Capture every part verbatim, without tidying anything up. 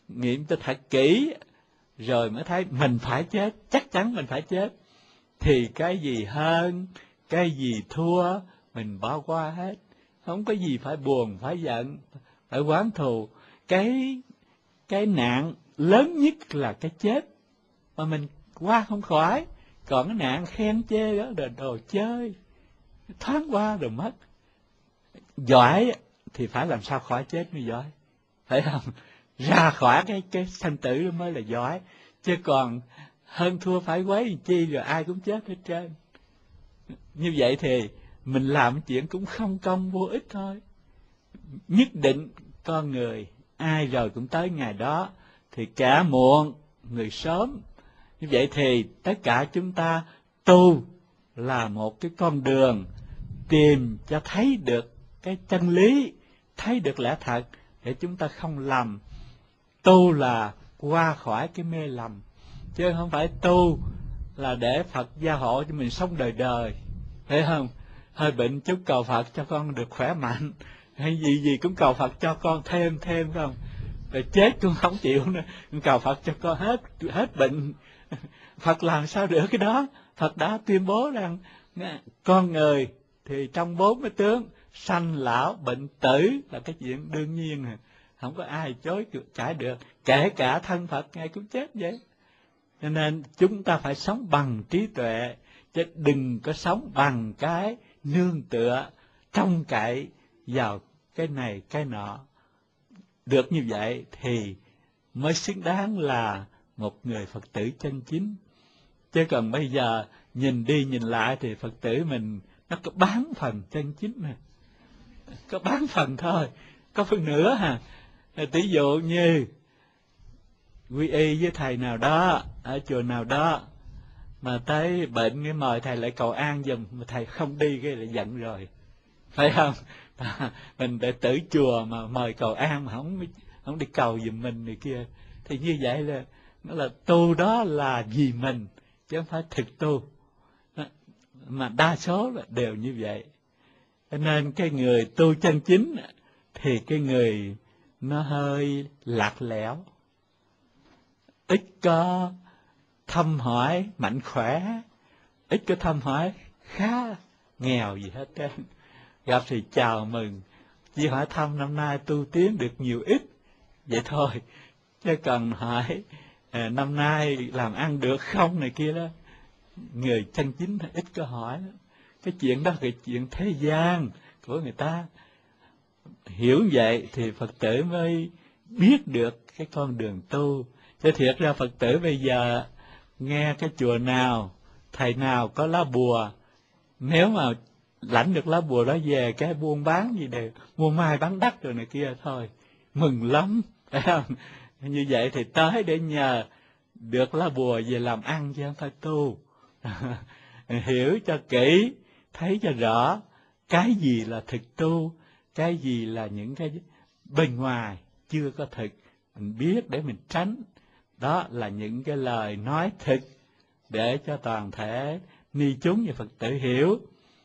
nghiệm cho thật kỹ, rồi mới thấy mình phải chết, chắc chắn mình phải chết. Thì cái gì hơn, cái gì thua, mình bỏ qua hết. Không có gì phải buồn, phải giận, phải oán thù. Cái cái nạn lớn nhất là cái chết, mà mình qua không khỏi. Còn cái nạn khen chê đó là đồ chơi, thoáng qua rồi mất. Giỏi thì phải làm sao khỏi chết mới giỏi, phải không? Ra khỏi cái cái sanh tử đó mới là giỏi. Chứ còn hơn thua phải quấy chi rồi ai cũng chết hết trơn. Như vậy thì mình làm chuyện cũng không công vô ích thôi. Nhất định con người ai rồi cũng tới ngày đó, thì cả muộn người sớm. Như vậy thì tất cả chúng ta tu là một cái con đường tìm cho thấy được cái chân lý, thấy được lẽ thật để chúng ta không lầm. Tu là qua khỏi cái mê lầm, chứ không phải tu là để Phật gia hộ cho mình sống đời đời, phải không? Hơi bệnh chút cầu Phật cho con được khỏe mạnh, hay gì gì cũng cầu Phật cho con thêm thêm, phải không? Rồi chết cũng không chịu nữa, cầu Phật cho con hết hết bệnh. Phật làm sao được cái đó? Phật đã tuyên bố rằng con người thì trong bốn cái tướng sanh lão bệnh tử là cái chuyện đương nhiên, không có ai chối cãi được, kể cả thân Phật ngài cũng chết vậy. Cho nên chúng ta phải sống bằng trí tuệ, chứ đừng có sống bằng cái nương tựa, trông cậy vào cái này cái nọ. Được như vậy thì mới xứng đáng là một người Phật tử chân chính. Chứ còn bây giờ nhìn đi nhìn lại thì Phật tử mình nó có bán phần chân chính nè, có bán phần thôi, có phần nữa hả? Tỷ dụ như quy y với thầy nào đó ở chùa nào đó, mà tới bệnh cái mời thầy lại cầu an giùm, mà thầy không đi cái lại giận rồi, phải không? Mình đệ tử chùa mà mời cầu an mà không không đi cầu giùm mình này kia, thì như vậy là nó là tu đó là vì mình, chứ không phải thực tu. Mà đa số là đều như vậy. Cho nên cái người tu chân chính thì cái người nó hơi lạc lẽo, ít có thăm hỏi mạnh khỏe, ít có thăm hỏi khá nghèo gì hết trơn. Gặp thì chào mừng, chỉ hỏi thăm năm nay tu tiến được nhiều ít, vậy thôi. Chứ cần hỏi à, năm nay làm ăn được không này kia đó, người chân chính ít có hỏi. Cái chuyện đó là chuyện thế gian của người ta. Hiểu vậy thì Phật tử mới biết được cái con đường tu. Chứ thiệt ra Phật tử bây giờ nghe cái chùa nào, thầy nào có lá bùa, nếu mà lãnh được lá bùa đó về, cái buôn bán gì đều mua mai bán đắt rồi này kia thôi, mừng lắm, phải không? Như vậy thì tới để nhờ được lá bùa về làm ăn chứ không phải tu. Hiểu cho kỹ, thấy cho rõ cái gì là thực tu, cái gì là những cái bên ngoài chưa có thực, mình biết để mình tránh. Đó là những cái lời nói thực để cho toàn thể ni chúng và Phật tử hiểu.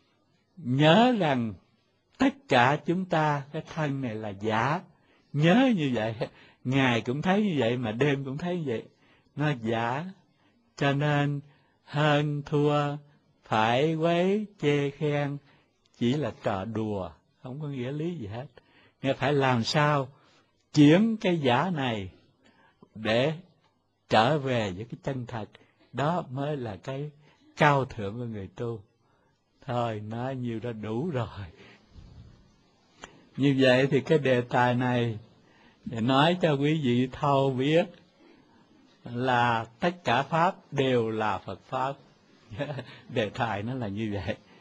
Nhớ rằng tất cả chúng ta, cái thân này là giả. Nhớ như vậy, ngày cũng thấy như vậy mà đêm cũng thấy như vậy. Nó giả, cho nên hơn thua, phải quấy, chê khen chỉ là trò đùa, không có nghĩa lý gì hết. Nên phải làm sao chuyển cái giả này để trở về với cái chân thật. Đó mới là cái cao thượng của người tu. Thôi, nói nhiều đã đủ rồi. Như vậy thì cái đề tài này để nói cho quý vị thâu biết là tất cả Pháp đều là Phật Pháp. Đề tài nó là như vậy.